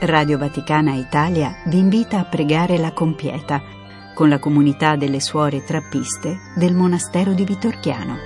Radio Vaticana Italia vi invita a pregare la Compieta con la comunità delle suore trappiste del monastero di Vitorchiano.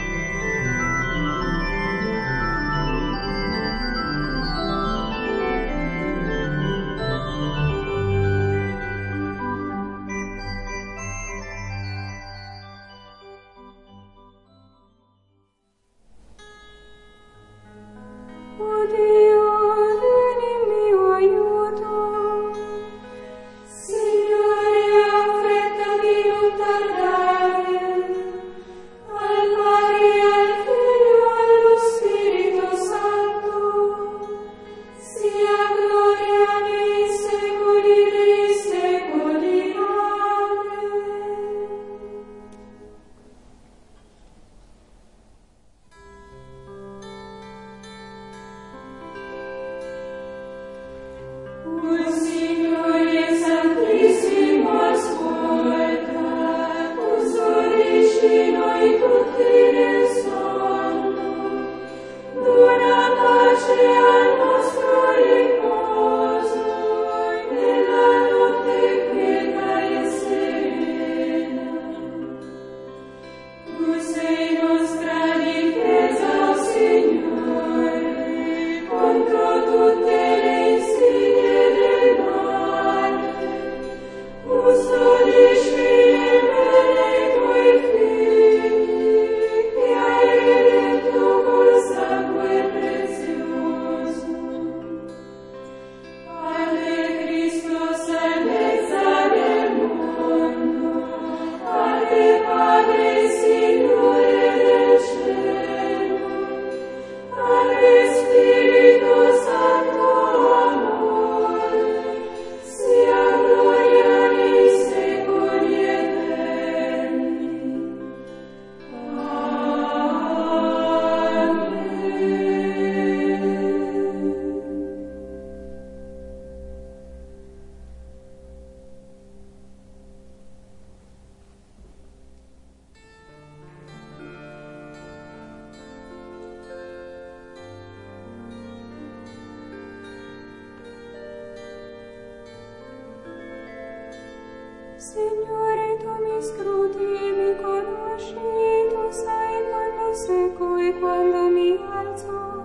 Signore, tu mi scruti, mi conosci, tu sai quando secco e quando mi alzo.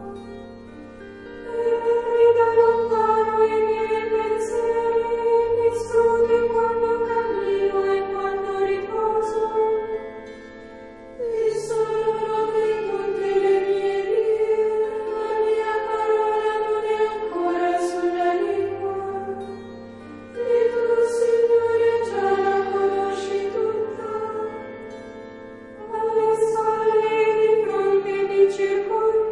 E da lontano i miei pensieri, mi scruti quando cammino e quando riposo. E sono che tutte le mie vie, la mia parola non è ancora sulla lingua. E tu, Signore, già la conosci tutta. Alle sole di fronte mi circonda.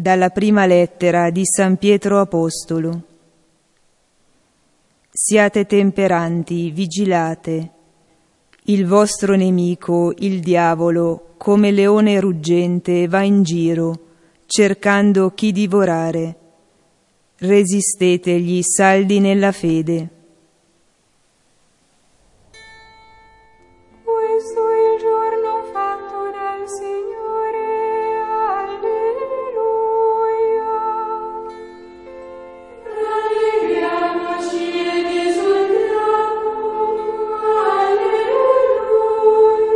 dalla prima lettera di San Pietro Apostolo. Siate temperanti, vigilate. Il vostro nemico, il diavolo, come leone ruggente, va in giro, cercando chi divorare. Resistetegli saldi nella fede. Questo è il giorno fatto dal Signore, alleluia. Rallegriamoci ed esultiamo, alleluia.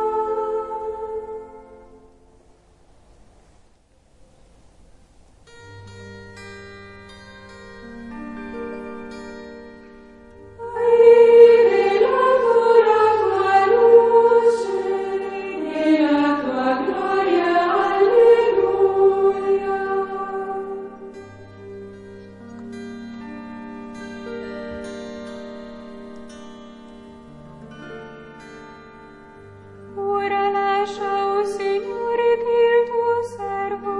Ora lascia, o Signore, che il tuo servo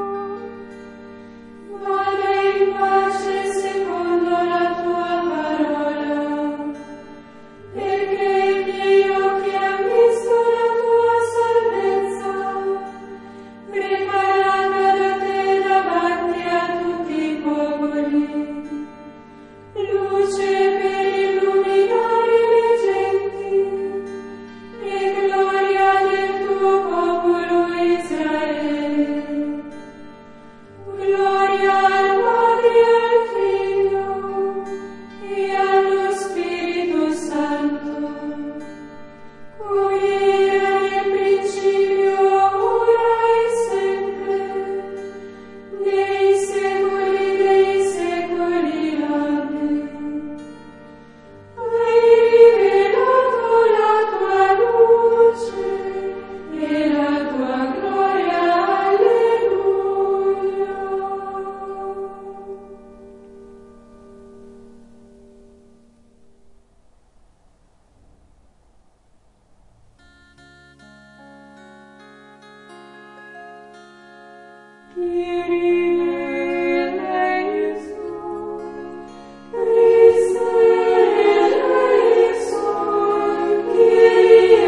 vada in pace secondo la tua parola, perché i miei occhi hanno visto la tua salvezza, preparata da te davanti a tutti i popoli, luce per illuminare le genti e gloria del tuo popolo Israele. Gloria al Padre, al Figlio e allo Spirito Santo, come era nel principio, ora e sempre, nei secoli dei secoli. Amen. Hai rivelato la tua luce e la tua gloria, alleluia. Kyrie eleison, Christe eleison, Kyrie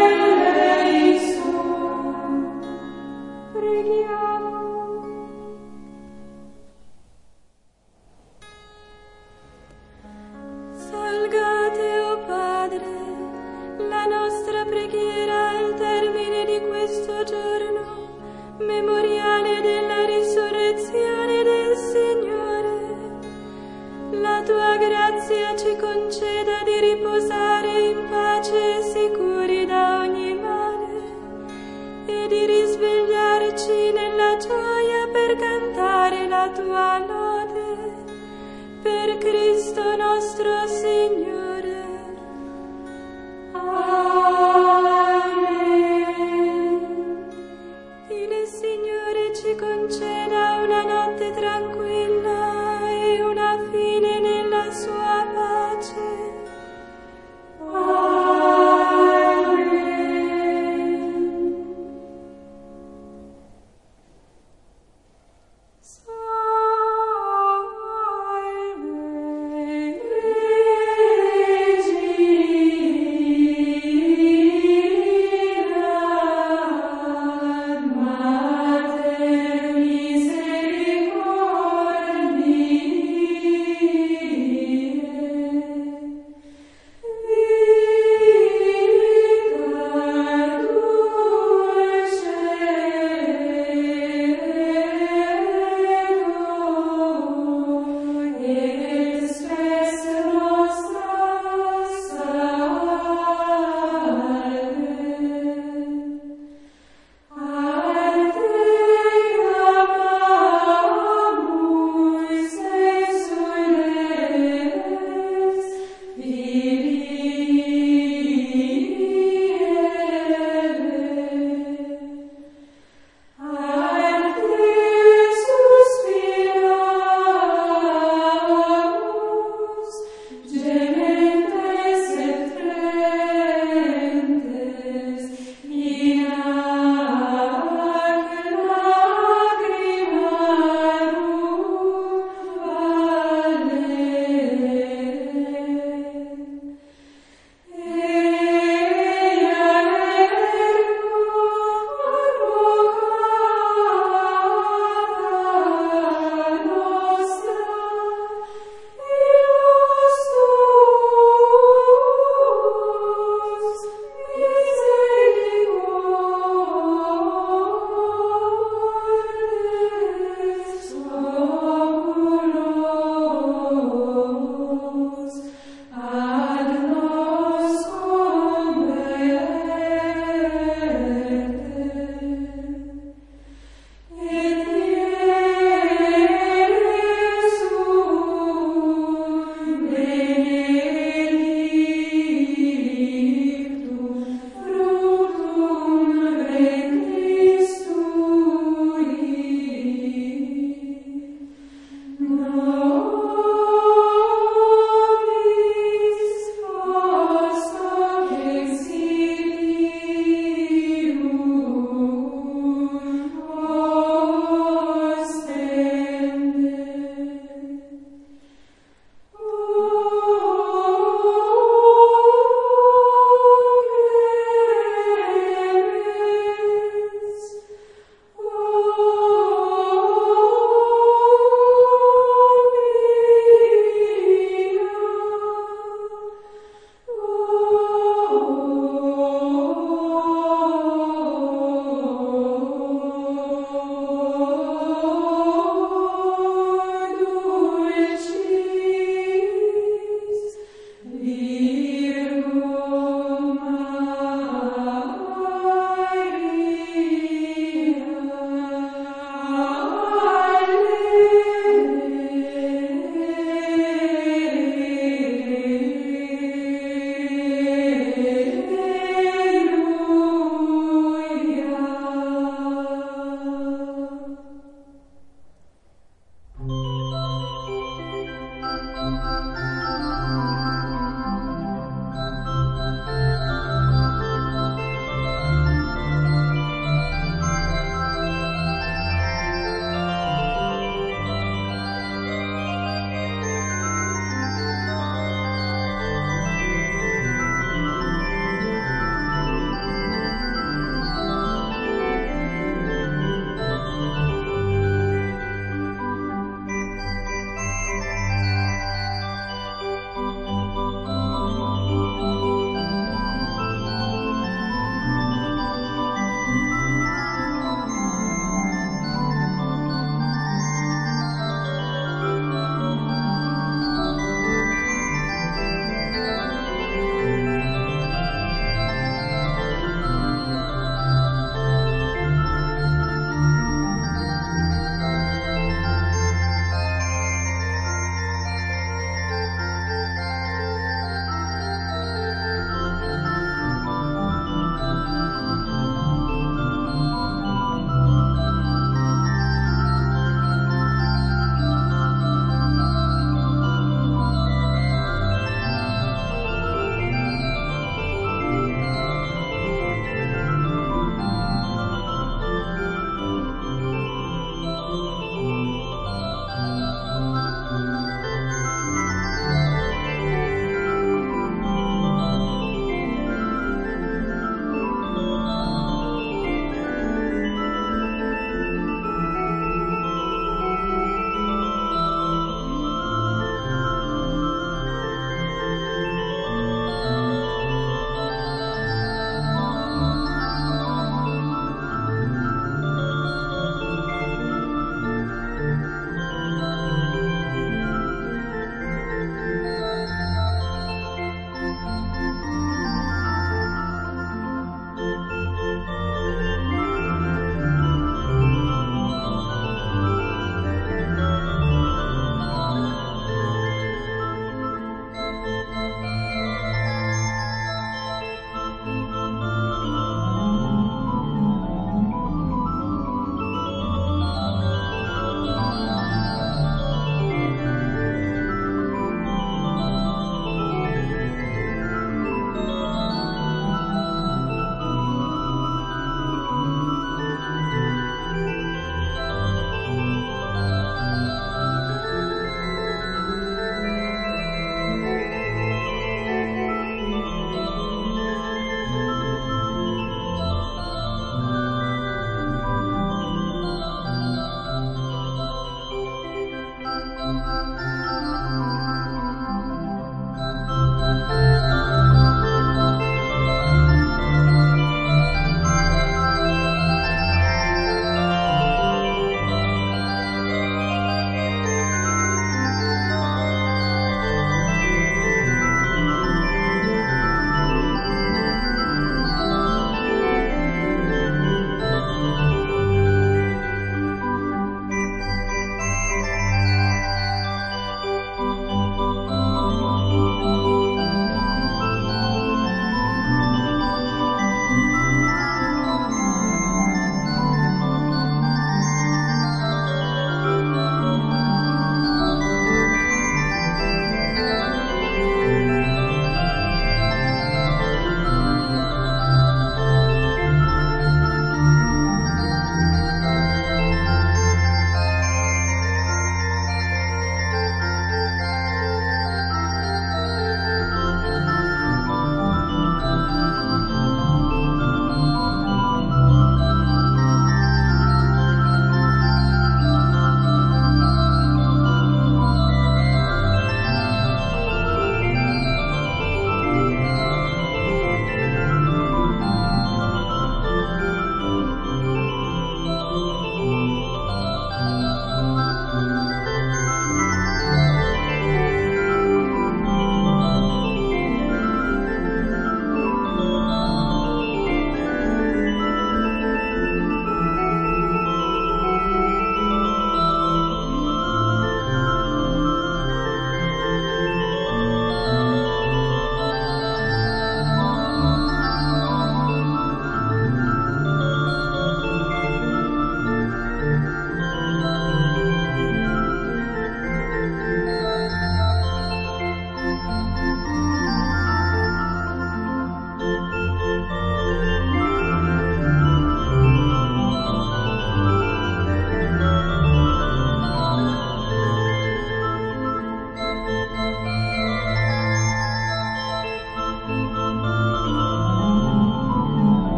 eleison. Preghiamo. Salgate, o Padre, la nostra preghiera al termine di questo giorno, memoriale della risurrezione del Signore. La tua grazia ci conceda di riposare in pace e sicuri da ogni male e di risvegliarci nella gioia per cantare la tua lode. Per Cristo nostro Signore.